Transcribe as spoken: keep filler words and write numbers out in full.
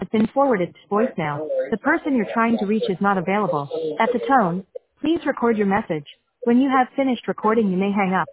been forwarded to voicemail. The person you're trying to reach is not available. At the tone, please record your message. When you have finished recording, you may hang up.